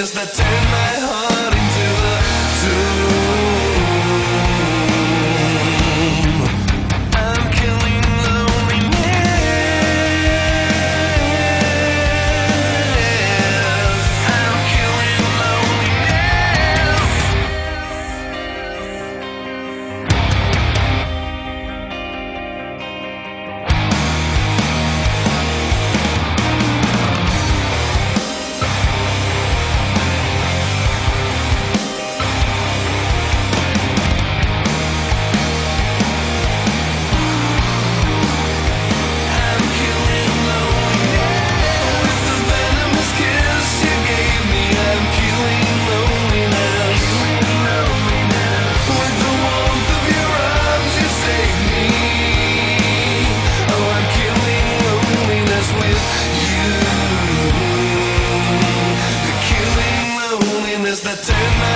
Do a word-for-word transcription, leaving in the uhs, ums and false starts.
loneliness that turned my heart into a tomb. I'm killing loneliness. I'm killing loneliness. I'm killing loneliness. With the venomous kiss you gave me, I'm killing loneliness. With the warmth of your arms you saved me. Oh, I'm killing loneliness with you. The killing loneliness that turned my